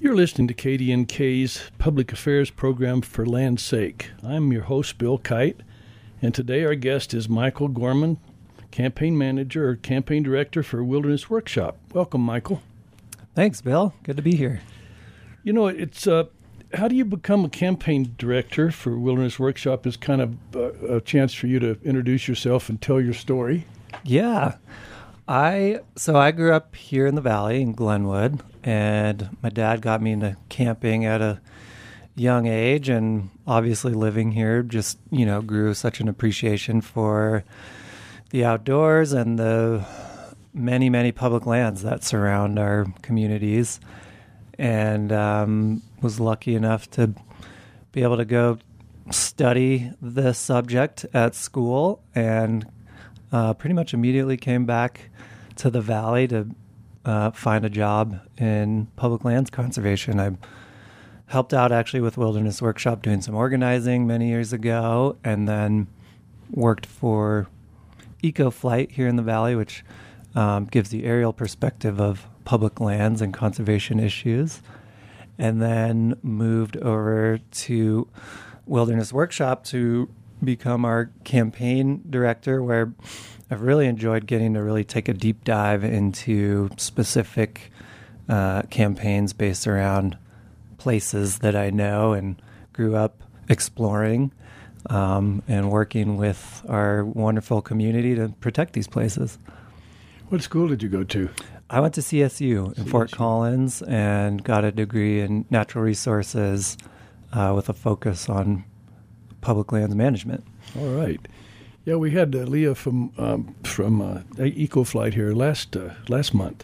You're listening to KDNK's Public Affairs program For Land's Sake. I'm your host, Bill Kite, and today our guest is Michael Gorman, Campaign Manager or Campaign Director for Wilderness Workshop. Welcome, Michael. Thanks, Bill. Good to be here. You know, it's how do you become a campaign director for Wilderness Workshop is kind of a chance for you to introduce yourself and tell your story. Yeah. I grew up here in the Valley in Glenwood, and my dad got me into camping at a young age, and obviously living here just, grew such an appreciation for the outdoors and the many, many public lands that surround our communities, and was lucky enough to be able to go study this subject at school, and pretty much immediately came back to the Valley to find a job in public lands conservation. I helped out actually with Wilderness Workshop doing some organizing many years ago, and then worked for EcoFlight here in the Valley, which gives the aerial perspective of public lands and conservation issues, and then moved over to Wilderness Workshop to become our campaign director, where I've really enjoyed getting to really take a deep dive into specific campaigns based around places that I know and grew up exploring, and working with our wonderful community to protect these places. What school did you go to? I went to CSU in Fort Collins and got a degree in natural resources with a focus on public lands management. All right. Yeah, we had Leah from EcoFlight here last month.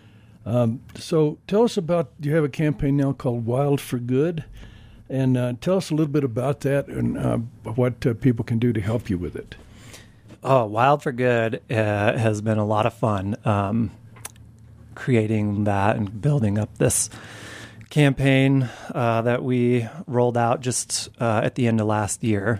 So tell us about, you have a campaign now called Wild for Good, and tell us a little bit about that and what people can do to help you with it. Oh, Wild for Good has been a lot of fun, creating that and building up this campaign that we rolled out just at the end of last year.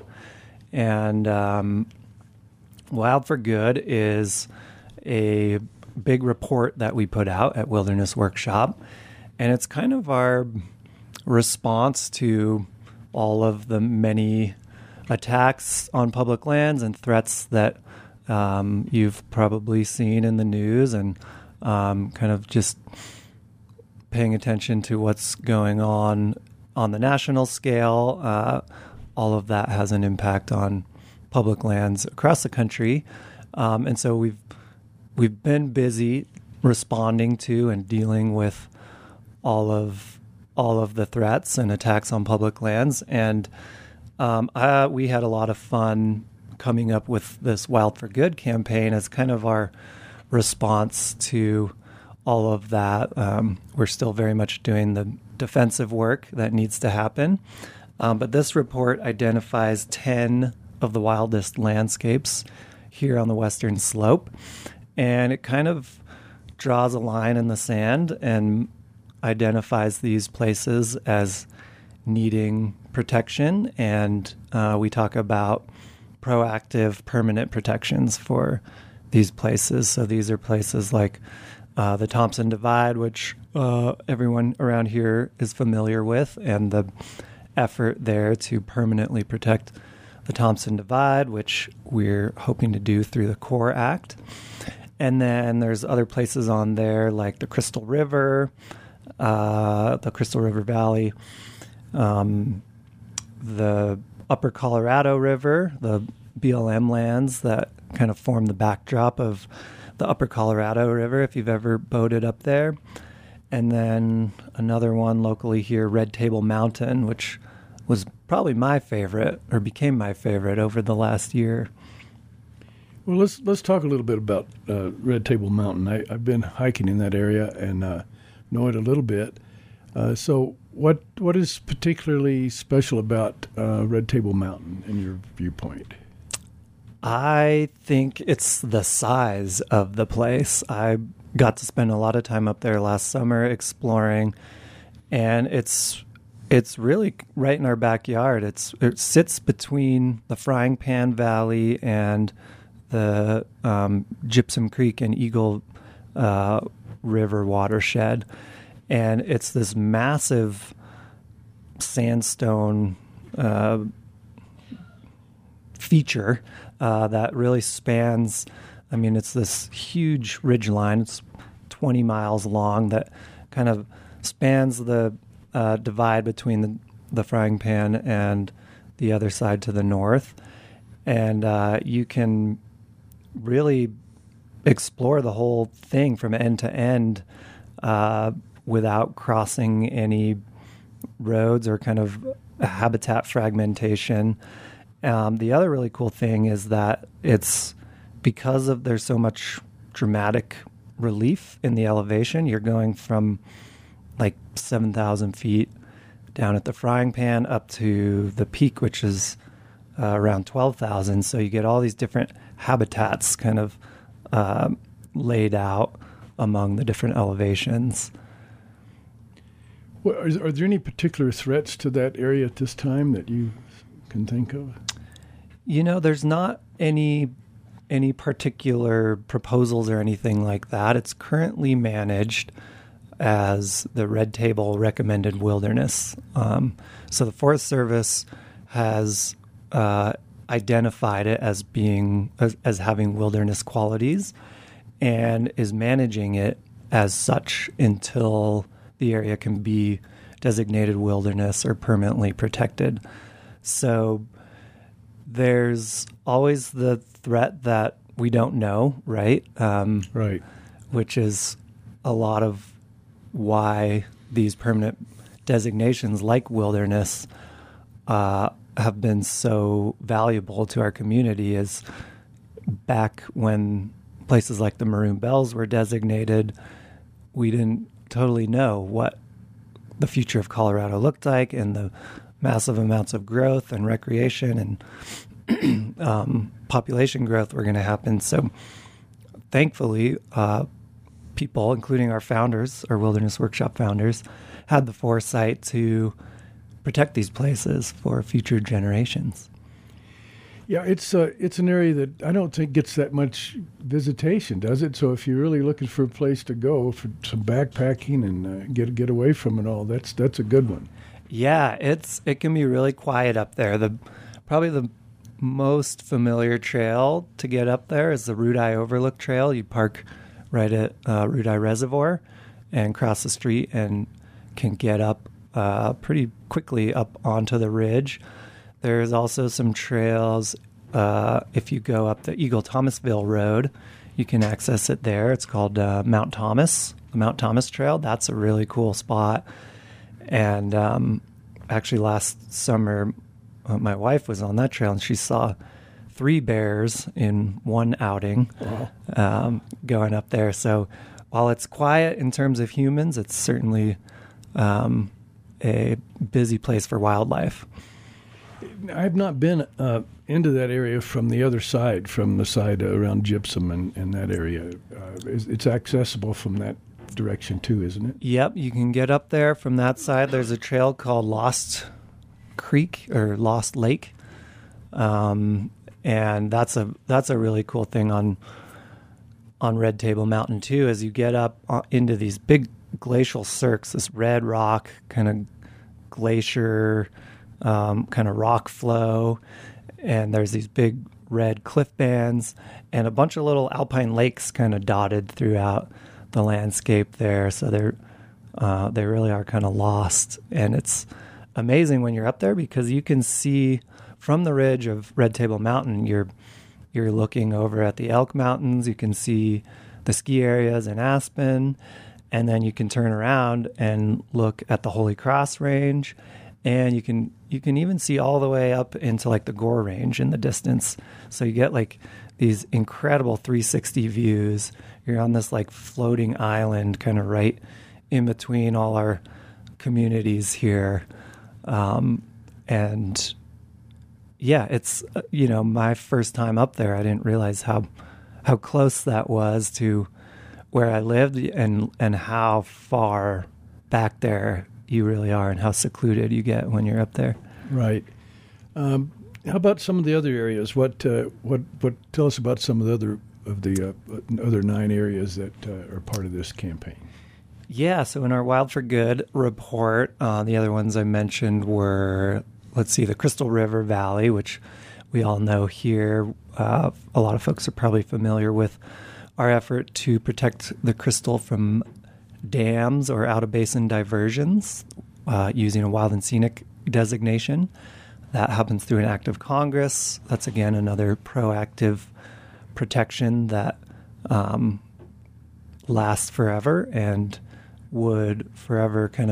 And Wild for Good is a big report that we put out at Wilderness Workshop, and it's kind of our response to all of the many attacks on public lands and threats that you've probably seen in the news, and kind of just paying attention to what's going on the national scale. All of that has an impact on public lands across the country, and so we've been busy responding to and dealing with all of the threats and attacks on public lands, and we had a lot of fun coming up with this Wild for Good campaign as kind of our response to all of that. We're still very much doing the defensive work that needs to happen, but this report identifies 10 of the wildest landscapes here on the Western Slope, and it kind of draws a line in the sand and identifies these places as needing protection, and we talk about proactive permanent protections for these places. So these are places like the Thompson Divide, which everyone around here is familiar with, and the effort there to permanently protect the Thompson Divide, which we're hoping to do through the CORE Act. And then there's other places on there like the Crystal River, the Crystal River Valley, the Upper Colorado River, the BLM lands that kind of form the backdrop of the Upper Colorado River, if you've ever boated up there. And then another one locally here, Red Table Mountain, which was probably my favorite, or became my favorite over the last year. Well, let's talk a little bit about Red Table Mountain. I've been hiking in that area and know it a little bit. So what is particularly special about Red Table Mountain in your viewpoint? I think it's the size of the place. I got to spend a lot of time up there last summer exploring, and it's really right in our backyard. It sits between the Frying Pan Valley and the Gypsum Creek and Eagle River watershed. And it's this massive sandstone feature that really spans. I mean, it's this huge ridge line. It's 20 miles long that kind of spans the divide between the frying pan and the other side to the north. And you can really explore the whole thing from end to end without crossing any roads or kind of habitat fragmentation. The other really cool thing is that it's because of there's so much dramatic relief in the elevation. You're going from like 7,000 feet down at the frying pan up to the peak, which is around 12,000. So you get all these different habitats kind of laid out among the different elevations. Well, are there any particular threats to that area at this time that you can think of? You know, there's not any particular proposals or anything like that. It's currently managed as the Red Table Recommended Wilderness. So the Forest Service has identified it as being as having wilderness qualities and is managing it as such until the area can be designated wilderness or permanently protected. So there's always the threat that we don't know, right? Right. Which is a lot of why these permanent designations like wilderness have been so valuable to our community. Is back when places like the Maroon Bells were designated, we didn't totally know what the future of Colorado looked like and the massive amounts of growth and recreation and population growth were going to happen. So thankfully, people, including our founders, our Wilderness Workshop founders, had the foresight to protect these places for future generations. Yeah, it's an area that I don't think gets that much visitation, does it? So if you're really looking for a place to go for some backpacking and get away from it all, that's a good one. Yeah, it can be really quiet up there. Probably the most familiar trail to get up there is the Rudeye Overlook Trail. You park right at Rudeye Reservoir and cross the street and can get up pretty quickly up onto the ridge. There's also some trails. If you go up the Eagle-Thomasville Road, you can access it there. It's called Mount Thomas, the Mount Thomas Trail. That's a really cool spot. And actually last summer, my wife was on that trail and she saw 3 bears in one outing. Wow. Going up there. So while it's quiet in terms of humans, it's certainly a busy place for wildlife. I've not been into that area from the other side, from the side around Gypsum and that area. It's accessible from that direction too, isn't it? Yep, you can get up there from that side. There's a trail called Lost Creek or Lost Lake, and that's a really cool thing on Red Table Mountain too. As you get up into these big glacial cirques, this red rock kind of glacier kind of rock flow, and there's these big red cliff bands and a bunch of little alpine lakes kind of dotted throughout the landscape there. So they really are kind of lost, and it's amazing when you're up there because you can see from the ridge of Red Table Mountain. You're looking over at the Elk Mountains. You can see the ski areas in Aspen, and then you can turn around and look at the Holy Cross Range, and you can even see all the way up into like the Gore Range in the distance. So you get like these incredible 360 views. You're on this like floating island kind of right in between all our communities here. And yeah, it's, my first time up there, I didn't realize how close that was to where I lived and how far back there you really are and how secluded you get when you're up there. Right. How about some of the other areas? What tell us about some of the other 9 areas that are part of this campaign? Yeah, so in our Wild for Good report, the other ones I mentioned were, let's see, the Crystal River Valley, which we all know here. A lot of folks are probably familiar with our effort to protect the Crystal from dams or out-of-basin diversions using a wild and scenic designation. That happens through an act of Congress. That's, again, another proactive protection that lasts forever and would forever kind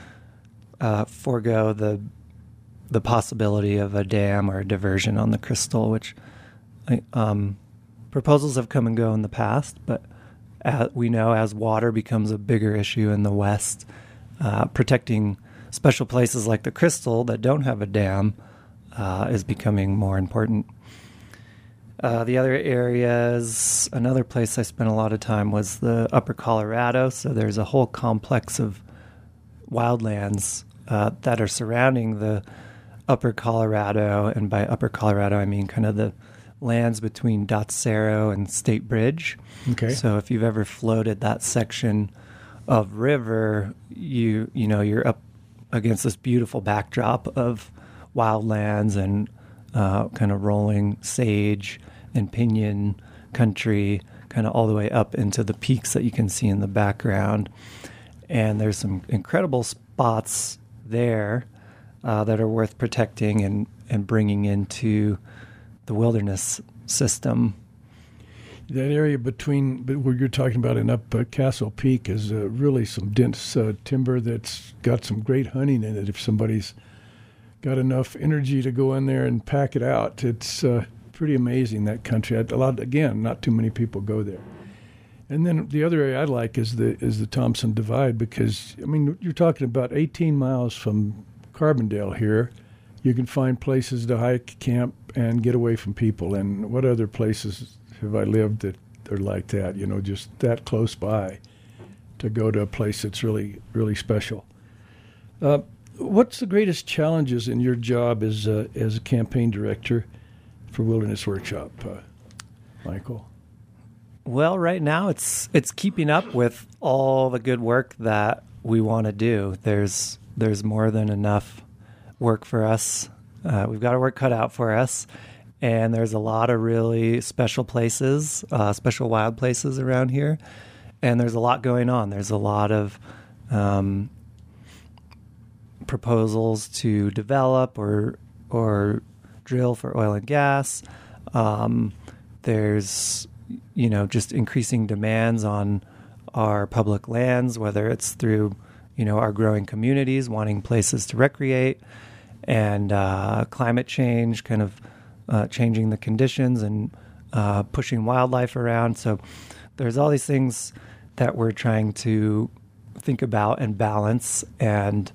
of forego the possibility of a dam or a diversion on the Crystal, which proposals have come and go in the past, but we know as water becomes a bigger issue in the West, protecting special places like the Crystal that don't have a dam is becoming more important. The other areas, another place I spent a lot of time was the Upper Colorado. So there's a whole complex of wildlands that are surrounding the Upper Colorado. And by Upper Colorado, I mean kind of the lands between Dots Cerro and State Bridge. Okay. So if you've ever floated that section of river, you're up against this beautiful backdrop of wildlands and kind of rolling sage and pinyon country, kind of all the way up into the peaks that you can see in the background. And there's some incredible spots there that are worth protecting and bringing into the wilderness system. That area between where you're talking about and up Castle Peak is really some dense timber that's got some great hunting in it. If somebody's got enough energy to go in there and pack it out, it's pretty amazing, that country. Again, not too many people go there. And then the other area I like is the Thompson Divide, because I mean, you're talking about 18 miles from Carbondale here. You can find places to hike, camp, and get away from people. And what other places have I lived that are like that? Just that close by to go to a place that's really, really special. What's the greatest challenges in your job as a campaign director for Wilderness Workshop, Michael? Well, right now it's keeping up with all the good work that we want to do. There's more than enough work for us. We've got our work cut out for us, and there's a lot of really special places, special wild places around here, and there's a lot going on. There's a lot of proposals to develop or drill for oil and gas. There's just increasing demands on our public lands, whether it's through our growing communities wanting places to recreate, and climate change kind of changing the conditions and pushing wildlife around. So there's all these things that we're trying to think about and balance. And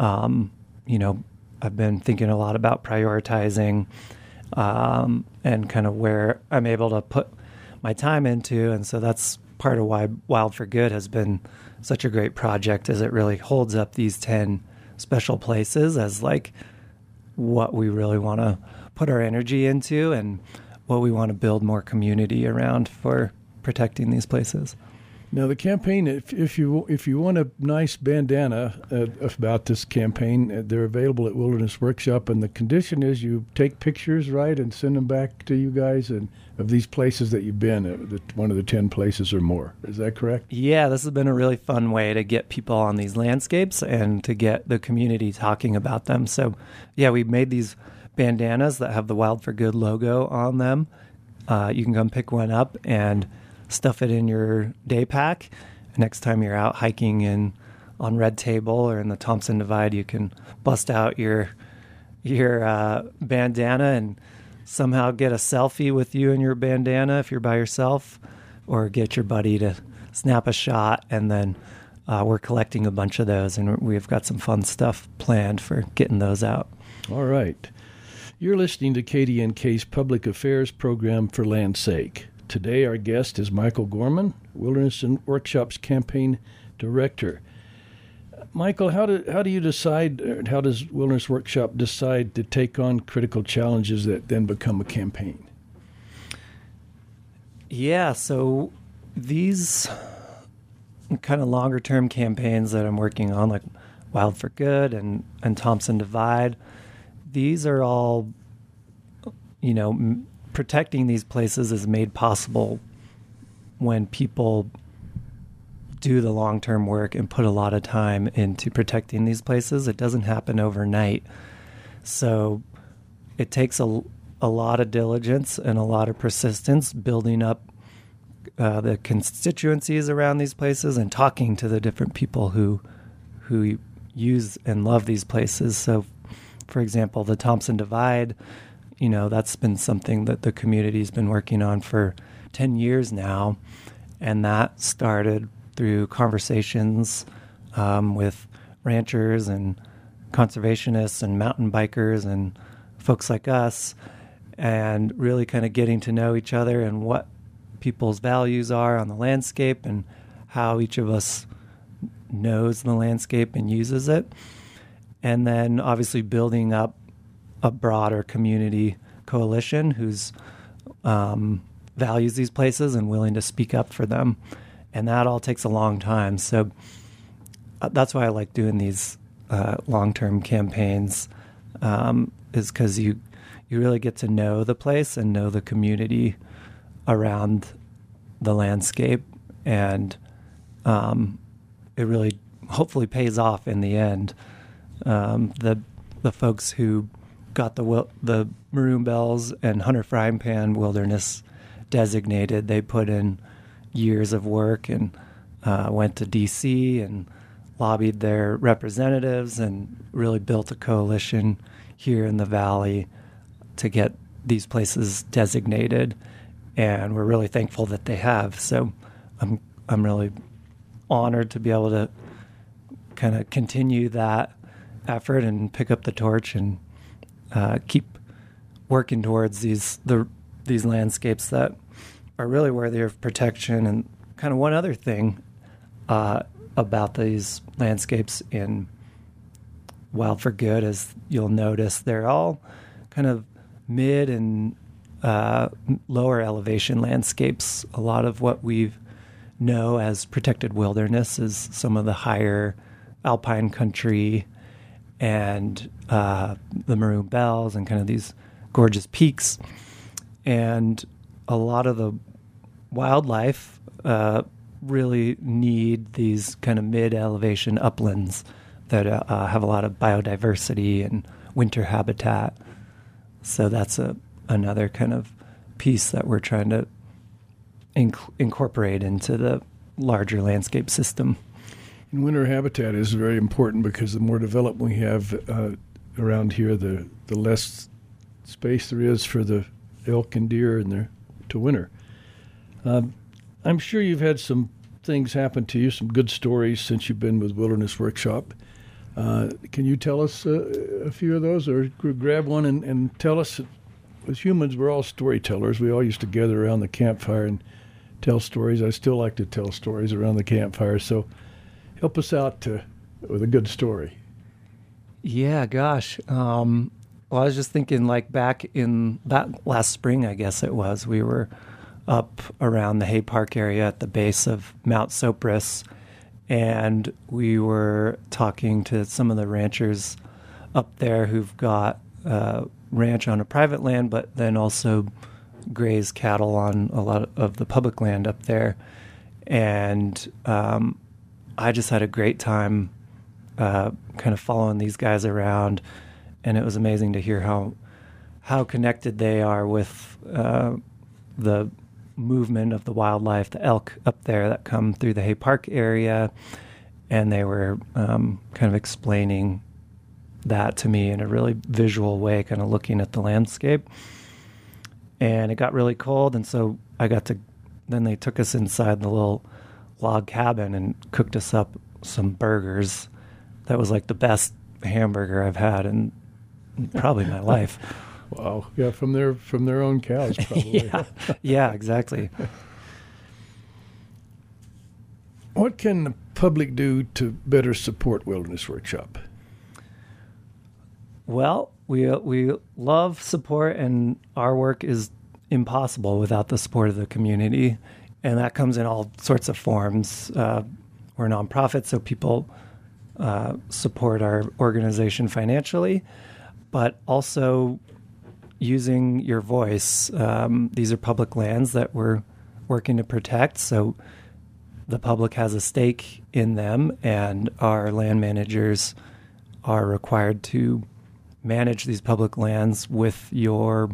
I've been thinking a lot about prioritizing and kind of where I'm able to put my time into. And so that's part of why Wild for Good has been such a great project, is it really holds up these 10 special places as like what we really want to put our energy into and what we want to build more community around for protecting these places. Now, the campaign, if you want a nice bandana about this campaign, they're available at Wilderness Workshop, and the condition is you take pictures, right, and send them back to you guys and of these places that you've been, one of the 10 places or more. Is that correct? Yeah, this has been a really fun way to get people on these landscapes and to get the community talking about them. So, yeah, we made these bandanas that have the Wild for Good logo on them. You can come pick one up and stuff it in your day pack. Next time you're out hiking on Red Table or in the Thompson Divide, you can bust out your bandana and somehow get a selfie with you and your bandana if you're by yourself, or get your buddy to snap a shot. And then we're collecting a bunch of those, and we've got some fun stuff planned for getting those out. All right. You're listening to KDNK's Public Affairs program For Land's Sake. Today, our guest is Michael Gorman, Wilderness and Workshop's campaign director. Michael, how do you decide, how does Wilderness Workshop decide to take on critical challenges that then become a campaign? Yeah, so these kind of longer term campaigns that I'm working on, like Wild for Good and Thompson Divide, these are all, protecting these places is made possible when people do the long-term work and put a lot of time into protecting these places. It doesn't happen overnight. So it takes a lot of diligence and a lot of persistence building up the constituencies around these places and talking to the different people who use and love these places. So, for example, the Thompson Divide, that's been something that the community's been working on for 10 years now. And that started through conversations with ranchers and conservationists and mountain bikers and folks like us, and really kind of getting to know each other and what people's values are on the landscape and how each of us knows the landscape and uses it. And then obviously building up a broader community coalition who's values these places and willing to speak up for them. And that all takes a long time. So that's why I like doing these long-term campaigns, is because you really get to know the place and know the community around the landscape. And it really hopefully pays off in the end. The folks who got the Maroon Bells and Hunter Frying Pan Wilderness designated, they put in years of work and went to D.C. and lobbied their representatives and really built a coalition here in the Valley to get these places designated. And we're really thankful that they have. So I'm really honored to be able to kind of continue that effort and pick up the torch and keep working towards these landscapes that are really worthy of protection. And kind of one other thing about these landscapes in Wild for Good is you'll notice they're all kind of mid and lower elevation landscapes. A lot of what we know as protected wilderness is some of the higher alpine country and the Maroon Bells and kind of these gorgeous peaks. And a lot of the wildlife really need these kind of mid-elevation uplands that have a lot of biodiversity and winter habitat. So that's another kind of piece that we're trying to incorporate into the larger landscape system. And winter habitat is very important because the more development we have around here, the less space there is for the elk and deer to winter. I'm sure you've had some things happen to you, some good stories since you've been with Wilderness Workshop. Can you tell us a few of those, or grab one and tell us? As humans, we're all storytellers. We all used to gather around the campfire and tell stories. I still like to tell stories around the campfire. So help us out with a good story. Yeah, gosh. Well, I was just thinking, like back in that last spring, I guess it was, we were up around the Hay Park area at the base of Mount Sopris, and we were talking to some of the ranchers up there who've got ranch on a private land, but then also graze cattle on a lot of the public land up there. And I just had a great time kind of following these guys around, and it was amazing to hear how connected they are with the movement of the wildlife, the elk up there that come through the Hay Park area. And they were kind of explaining that to me in a really visual way, kind of looking at the landscape. And it got really cold, and so then they took us inside the little log cabin and cooked us up some burgers. That was like the best hamburger I've had in probably my life. Wow. Yeah, from their own cows, probably. Yeah, exactly. What can the public do to better support Wilderness Workshop? Well, we love support, and our work is impossible without the support of the community, and that comes in all sorts of forms. we're a nonprofit, so people support our organization financially, but also using your voice. These are public lands that we're working to protect, so the public has a stake in them, and our land managers are required to manage these public lands with your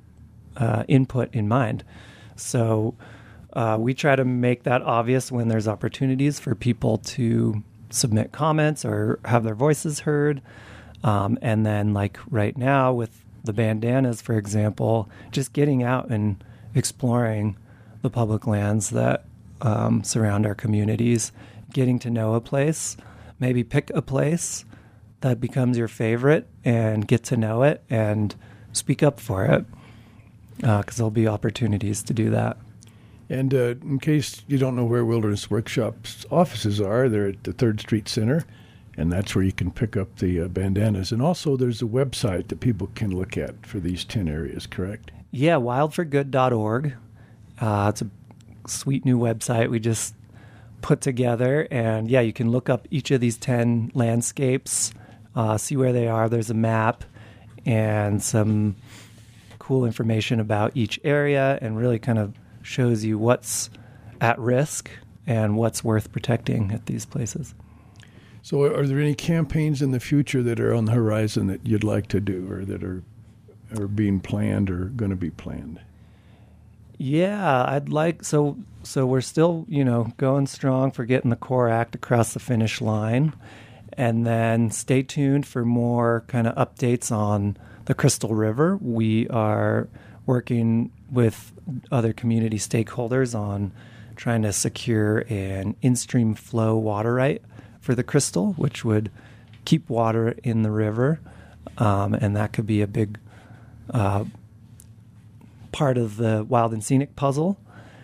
input in mind. So we try to make that obvious when there's opportunities for people to submit comments or have their voices heard. And then, like right now with the bandanas, for example, just getting out and exploring the public lands that surround our communities, getting to know a place, maybe pick a place that becomes your favorite and get to know it and speak up for it, because there'll be opportunities to do that. And in case you don't know where Wilderness Workshop's offices are, they're at the 3rd Street Center, and that's where you can pick up the bandanas. And also there's a website that people can look at for these 10 areas, correct? Yeah, wildforgood.org. It's a sweet new website we just put together. And yeah, you can look up each of these 10 landscapes, see where they are. There's a map and some cool information about each area, and really kind of shows you what's at risk and what's worth protecting at these places. So are there any campaigns in the future that are on the horizon that you'd like to do, or that are being planned or going to be planned? Yeah, I'd like, so we're still, going strong for getting the CORE Act across the finish line. And then stay tuned for more kind of updates on the Crystal River. We are working with other community stakeholders on trying to secure an in-stream flow water right for the Crystal, which would keep water in the river. And that could be a big part of the wild and scenic puzzle.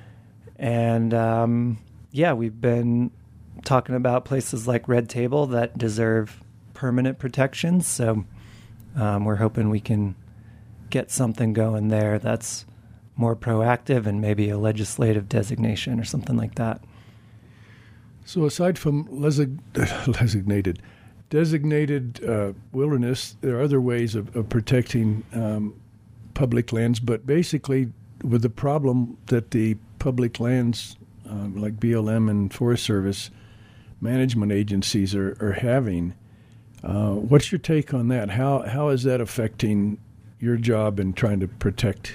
And we've been talking about places like Red Table that deserve permanent protection. So we're hoping we can get something going there that's more proactive, and maybe a legislative designation or something like that. So aside from designated wilderness, there are other ways of protecting public lands, but basically with the problem that the public lands like BLM and Forest Service management agencies are having, what's your take on that? How is that affecting your job in trying to protect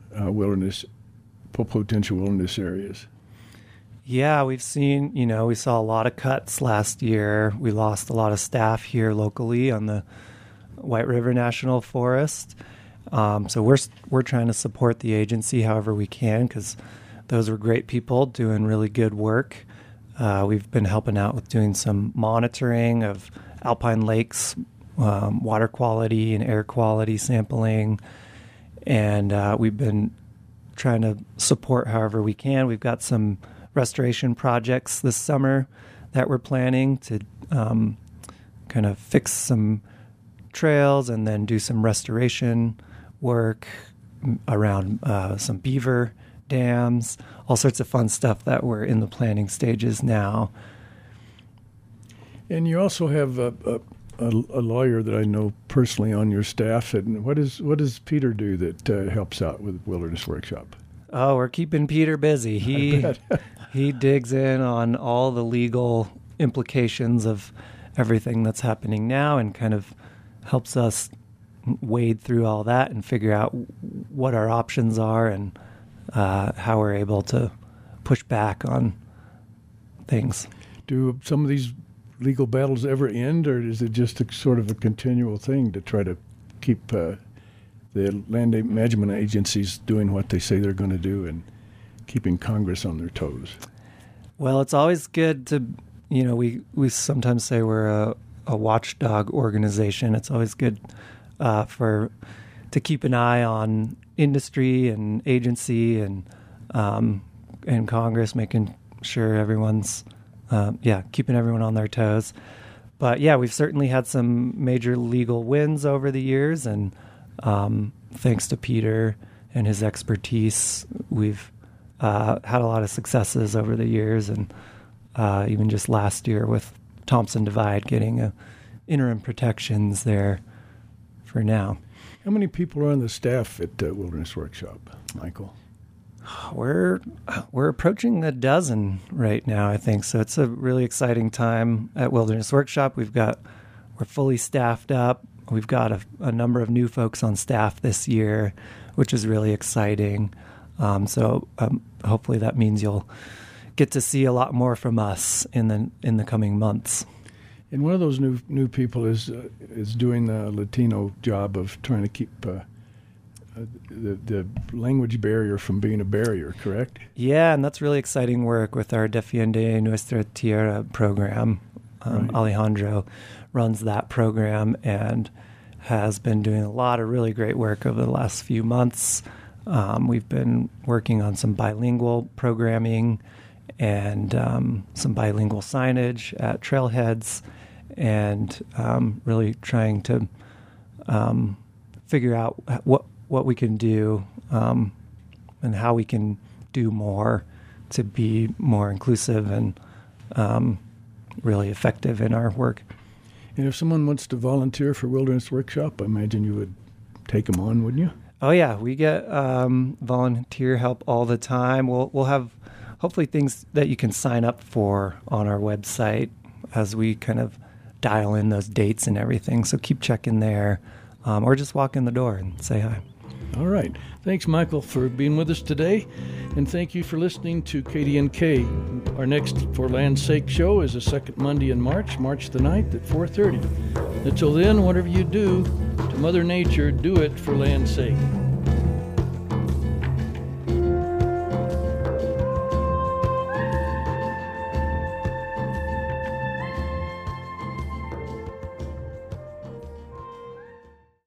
potential wilderness areas? Yeah, we've seen, we saw a lot of cuts last year. We lost a lot of staff here locally on the White River National Forest. So we're trying to support the agency however we can, because those were great people doing really good work. We've been helping out with doing some monitoring of alpine lakes, water quality and air quality sampling. And we've been trying to support however we can. We've got some restoration projects this summer that we're planning to kind of fix some trails and then do some restoration work around some beaver dams, all sorts of fun stuff that we're in the planning stages now. And you also have a lawyer that I know personally on your staff. And what does Peter do that helps out with Wilderness Workshop? Oh, we're keeping Peter busy. He digs in on all the legal implications of everything that's happening now, and kind of helps us wade through all that and figure out what our options are, and how we're able to push back on things. Do some of these legal battles ever end, or is it just a sort of a continual thing to try to keep the land management agencies doing what they say they're going to do and keeping Congress on their toes? Well, it's always good to, we sometimes say we're a watchdog organization. It's always good to keep an eye on industry and agency and Congress, making sure everyone's keeping everyone on their toes. But yeah, we've certainly had some major legal wins over the years, and thanks to Peter and his expertise, we've had a lot of successes over the years, and even just last year with Thompson Divide getting interim protections there for now. How many people are on the staff at Wilderness Workshop, Michael? We're approaching a dozen right now, I think. So it's a really exciting time at Wilderness Workshop. We're fully staffed up. We've got a number of new folks on staff this year, which is really exciting. So hopefully that means you'll get to see a lot more from us in the coming months. And one of those new people is doing the Latino job of trying to keep the language barrier from being a barrier, correct? Yeah, and that's really exciting work with our Defiende Nuestra Tierra program. Right. Alejandro runs that program and has been doing a lot of really great work over the last few months. We've been working on some bilingual programming and some bilingual signage at trailheads, and really trying to figure out what we can do and how we can do more to be more inclusive and really effective in our work. And if someone wants to volunteer for Wilderness Workshop, I imagine you would take them on, wouldn't you? Oh yeah, we get volunteer help all the time. We'll have hopefully things that you can sign up for on our website as we kind of dial in those dates and everything. So keep checking there, or just walk in the door and say hi. All right. Thanks, Michael, for being with us today. And thank you for listening to KDNK. Our next For Land's Sake show is the second Monday in March the 9th at 4:30. Until then, whatever you do to Mother Nature, do it for land's sake.